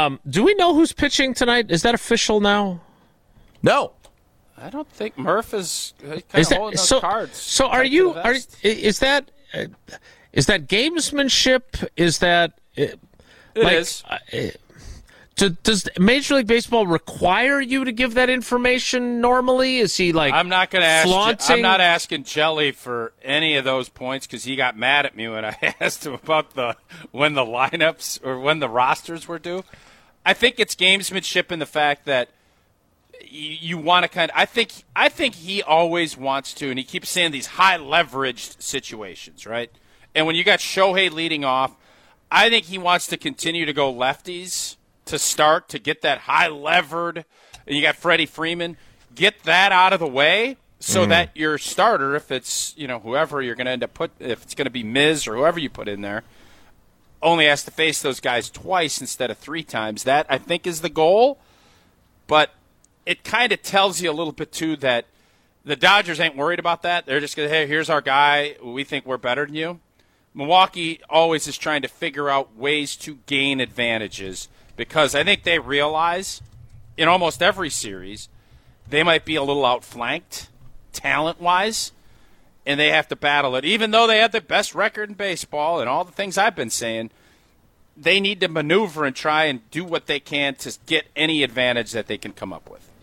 Do we know who's pitching tonight? Is that official now? No. I don't think Murph is kind of holding those cards. So is that gamesmanship? Is that it is. Does Major League Baseball require you to give that information normally? Is he like I'm not going to ask. flaunting? I'm not asking Jelly for any of those points because he got mad at me when I asked him about when the lineups or when the rosters were due. I think it's gamesmanship in the fact that you want to kind of. I think he always wants to, and he keeps saying these high leveraged situations, right? And when you got Shohei leading off, I think he wants to continue to go lefties to start to get that high levered. And you got Freddie Freeman, get that out of the way so that your starter, if it's whoever you're going to end up if it's going to be Miz or whoever you put in there, only has to face those guys twice instead of 3 times. That I think is the goal, but it kind of tells you a little bit too that the Dodgers ain't worried about that. They're just going to, hey, here's our guy. We think we're better than you. Milwaukee always is trying to figure out ways to gain advantages. Because I think they realize in almost every series they might be a little outflanked talent-wise, and they have to battle it. Even though they have the best record in baseball and all the things I've been saying, they need to maneuver and try and do what they can to get any advantage that they can come up with.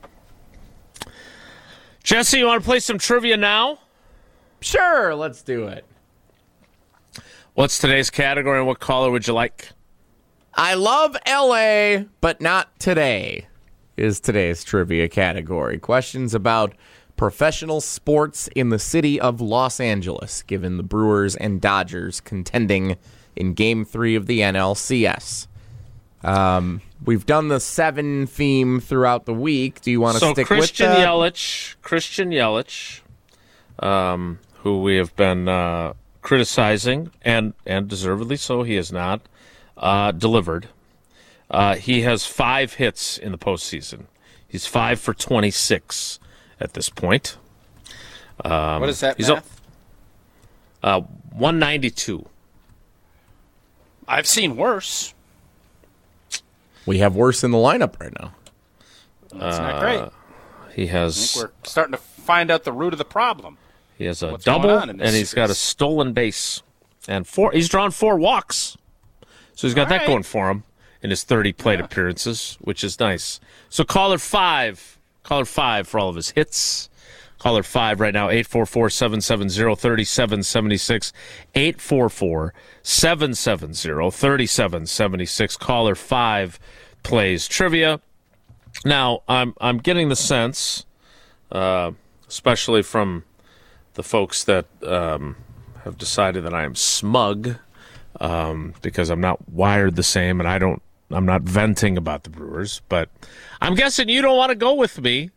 Jesse, you want to play some trivia now? Sure, let's do it. What's today's category and what caller would you like? I love L.A., but not today is today's trivia category. Questions about professional sports in the city of Los Angeles, given the Brewers and Dodgers contending in Game 3 of the NLCS. We've done the 7 theme throughout the week. Do you want to stick with that? Christian Yelich, who we have been criticizing, and deservedly so, he has not delivered. He has 5 hits in the postseason. He's 5 for 26 at this point. What is that math? 192. I've seen worse. We have worse in the lineup right now. That's not great. He has. I think we're starting to find out the root of the problem. He has a double, and he's got a stolen base, and 4. He's drawn 4 walks. So he's got that going for him in his 30 plate appearances, which is nice. So caller 5 for all of his hits. Caller 5 right now, 844-770-3776, 844-770-3776. Caller 5 plays trivia. Now, I'm getting the sense, especially from the folks that have decided that I am smug, because I'm not wired the same, and I'm not venting about the Brewers, but I'm guessing you don't want to go with me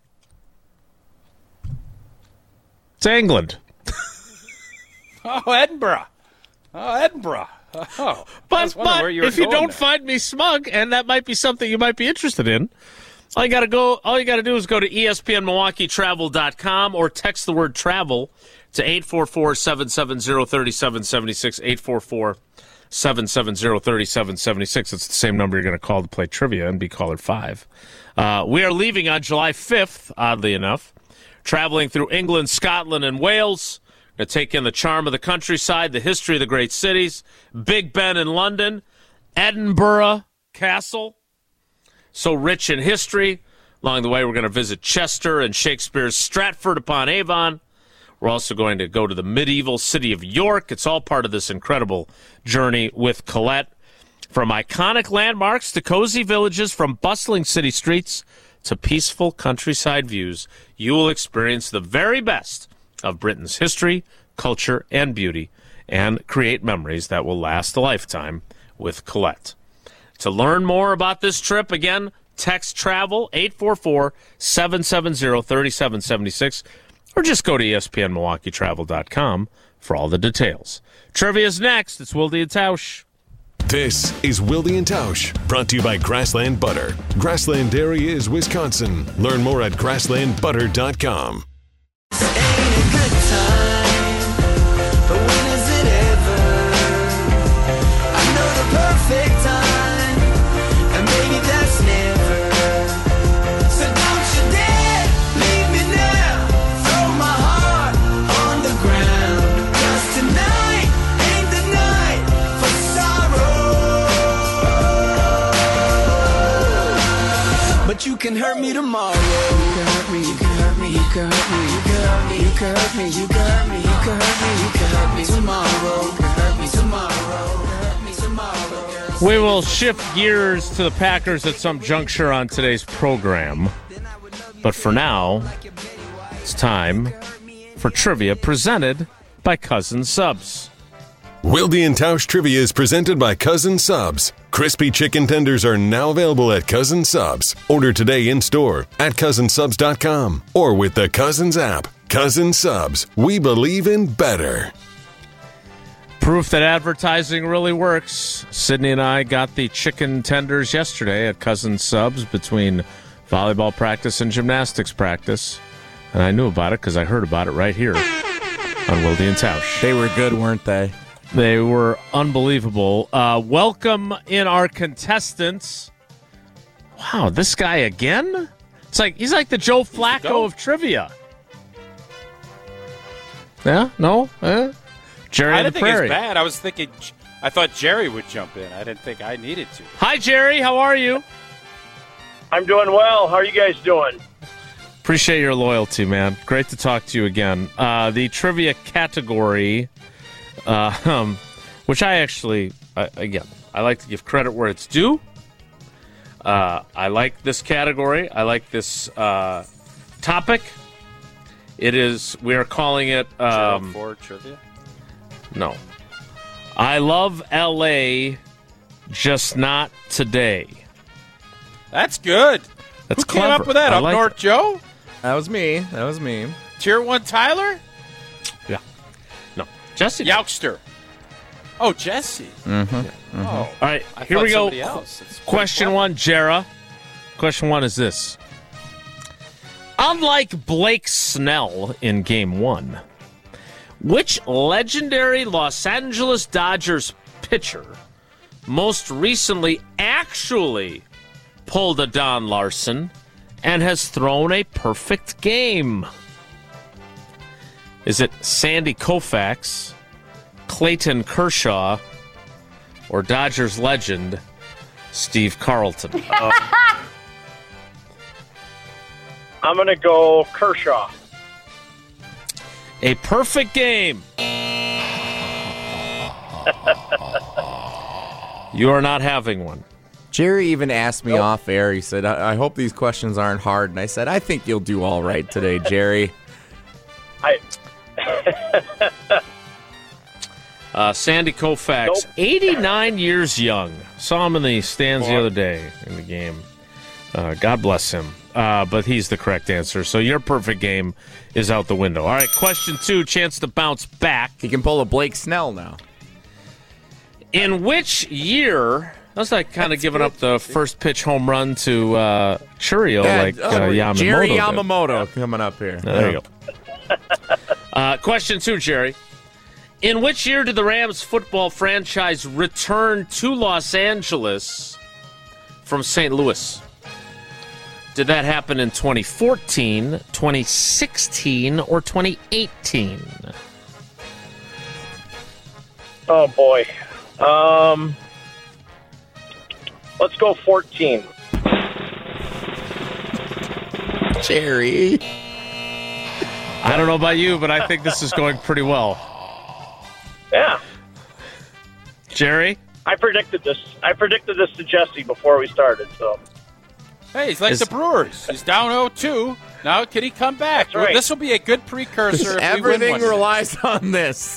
to England. Edinburgh. But if you don't find me smug, and that might be something you might be interested in, all you got to do is go to ESPNMilwaukeeTravel.com or text the word travel to 844-770-3776, 844-770-3776. It's the same number you're going to call to play trivia and be caller 5. We are leaving on July 5th, oddly enough, traveling through England, Scotland, and Wales. Going to take in the charm of the countryside, the history of the great cities, Big Ben in London, Edinburgh Castle, so rich in history. Along the way, we're going to visit Chester and Shakespeare's Stratford-upon-Avon. We're also going to go to the medieval city of York. It's all part of this incredible journey with Colette. From iconic landmarks to cozy villages, from bustling city streets to peaceful countryside views, you will experience the very best of Britain's history, culture, and beauty, and create memories that will last a lifetime with Colette. To learn more about this trip, again, text travel 844-770-3776, or just go to ESPNMilwaukeeTravel.com for all the details. Trivia's next. It's Wilde and Tausch. This is Wilde and Tausch, brought to you by Grassland Butter. Grassland Dairy is Wisconsin. Learn more at grasslandbutter.com. Perfect time, and can hurt me tomorrow. You can hurt me, you can hurt me, you can hurt me, you can hurt me, you can hurt me, you can hurt me, you can hurt me, you can hurt me tomorrow. You can hurt me tomorrow. Hurt me tomorrow. We will shift gears to the Packers at some juncture on today's program. But for now, it's time for trivia presented by Cousin Subs. Wilde and Tausch Trivia is presented by Cousin Subs. Crispy chicken tenders are now available at Cousin Subs. Order today in store at cousinsubs.com or with the Cousins app. Cousin Subs, we believe in better. Proof that advertising really works. Sydney and I got the chicken tenders yesterday at Cousin Subs between volleyball practice and gymnastics practice. And I knew about it because I heard about it right here on Wilde and Tausch. They were good, weren't they? They were unbelievable. Welcome in our contestants. Wow, this guy again? He's like the Joe Flacco of trivia. Yeah? No? Jerry I on the didn't think Prairie. it's bad. I thought Jerry would jump in. I didn't think I needed to. Hi, Jerry. How are you? I'm doing well. How are you guys doing? Appreciate your loyalty, man. Great to talk to you again. The trivia category, which I actually, again, I like to give credit where it's due. I like this category. I like this topic. We are calling it... for trivia? No. I love L.A., just not today. That's good. That's Who came clever. up with that? I Up like North it. Joe? That was me. Tier 1 Tyler? Yeah. No. Jesse. Youngster. Oh, Jesse. Mm-hmm. Oh. All right, I here thought we go. somebody else. It's Question one, Jera. Question one is this. Unlike Blake Snell in Game 1, which legendary Los Angeles Dodgers pitcher most recently actually pulled a Don Larson and has thrown a perfect game? Is it Sandy Koufax, Clayton Kershaw, or Dodgers legend Steve Carlton? I'm going to go Kershaw. A perfect game. You are not having one. Jerry even asked me off air. He said, I hope these questions aren't hard. And I said, I think you'll do all right today, Jerry. Sandy Koufax, 89 years young. Saw him in the stands the other day in the game. God bless him. But he's the correct answer. So your perfect game is out the window. All right, question two, chance to bounce back. He can pull a Blake Snell now. In which year... That's like kind of giving up the first pitch home run to Churio, Yamamoto. Jerry Yamamoto coming up here. There you go. Question two, Jerry. In which year did the Rams football franchise return to Los Angeles from St. Louis? Did that happen in 2014, 2016, or 2018? Oh, boy. Let's go 14. Jerry. I don't know about you, but I think this is going pretty well. Yeah. Jerry? I predicted this to Jesse before we started, so. Hey, he's like the Brewers. He's down 0-2. Now, can he come back? That's right. This will be a good precursor if Everything we win one. relies on this.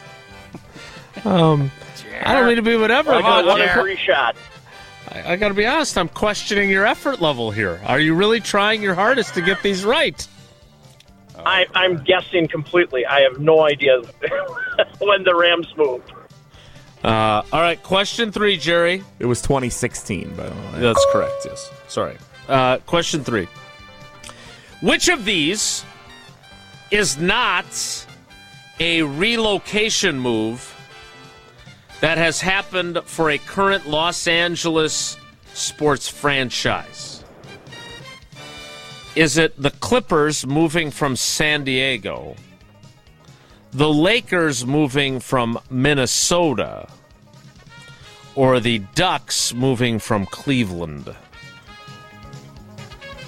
I don't mean to be whatever. Come on, one free shot. I got to be honest, I'm questioning your effort level here. Are you really trying your hardest to get these right? I'm guessing completely. I have no idea when the Rams moved. All right, question three, Jerry. It was 2016, by the way. That's correct, yes. Sorry. Question three. Which of these is not a relocation move that has happened for a current Los Angeles sports franchise? Is it the Clippers moving from San Diego, the Lakers moving from Minnesota, or the Ducks moving from Cleveland?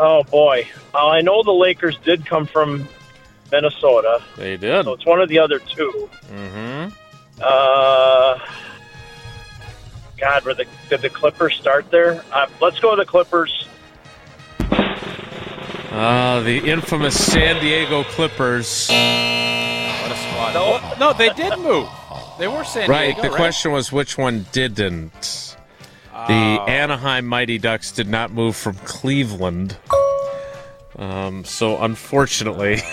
Oh, boy. I know the Lakers did come from Minnesota. They did. So it's one of the other two. Mm-hmm. God, did the Clippers start there? Let's go with the Clippers. The infamous San Diego Clippers. What a squad. No, they did move. They were San Diego, right? The question was which one didn't. The Anaheim Mighty Ducks did not move from Cleveland. So unfortunately,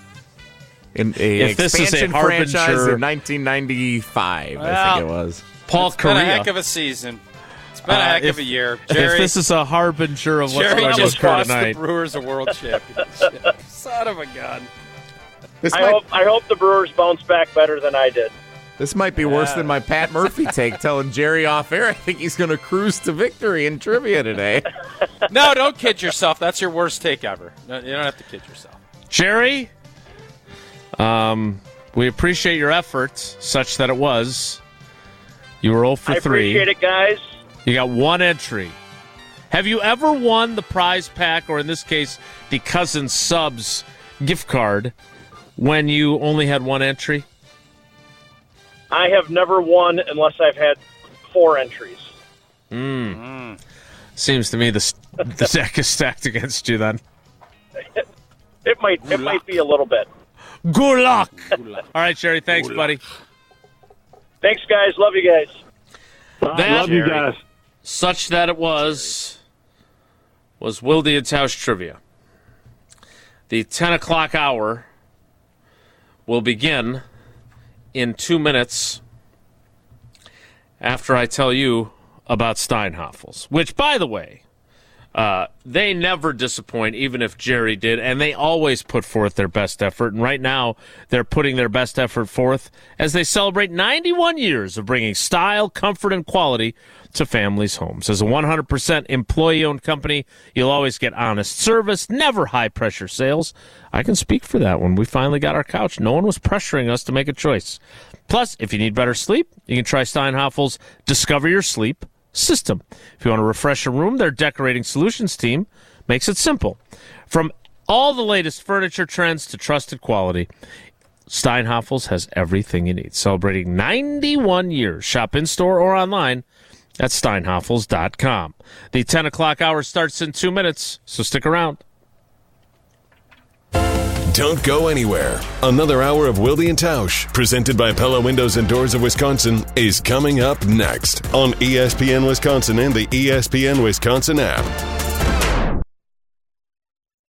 if this is a franchise harbinger, in 1995, I think it was. Paul It's been Correa. a heck of a season. It's been a heck of a year. If Jerry, this is a harbinger of what's Jerry going to just occur cost tonight, the Brewers a world championship. Son of a gun. I hope the Brewers bounce back better than I did. This might be worse than my Pat Murphy take, telling Jerry off air I think he's going to cruise to victory in trivia today. No, don't kid yourself. That's your worst take ever. No, you don't have to kid yourself. Jerry, we appreciate your efforts, such that it was. You were 0 for 3. I appreciate it, guys. You got one entry. Have you ever won the prize pack, or in this case, the Cousin Subs gift card, when you only had one entry? I have never won unless I've had 4 entries. Seems to me the deck is stacked against you then. It might be a little bit. Good luck. All right, Jerry. Thanks, buddy. Thanks, guys. Love you guys. Love you guys. Such that it was Wilde and Tausch Trivia. The 10 o'clock hour will begin in 2 minutes after I tell you about Steinhafels, which, by the way, they never disappoint, even if Jerry did, and they always put forth their best effort. And right now, they're putting their best effort forth as they celebrate 91 years of bringing style, comfort, and quality to families' homes. As a 100% employee-owned company, you'll always get honest service, never high-pressure sales. I can speak for that. When we finally got our couch, no one was pressuring us to make a choice. Plus, if you need better sleep, you can try Steinhafels' Discover Your Sleep system. If you want to refresh a room, their decorating solutions team makes it simple. From all the latest furniture trends to trusted quality, Steinhafels has everything you need. Celebrating 91 years. Shop in-store or online at steinhafels.com. The 10 o'clock hour starts in 2 minutes, so stick around. Don't go anywhere. Another hour of Wilde and Tausch, presented by Pella Windows and Doors of Wisconsin, is coming up next on ESPN Wisconsin and the ESPN Wisconsin app.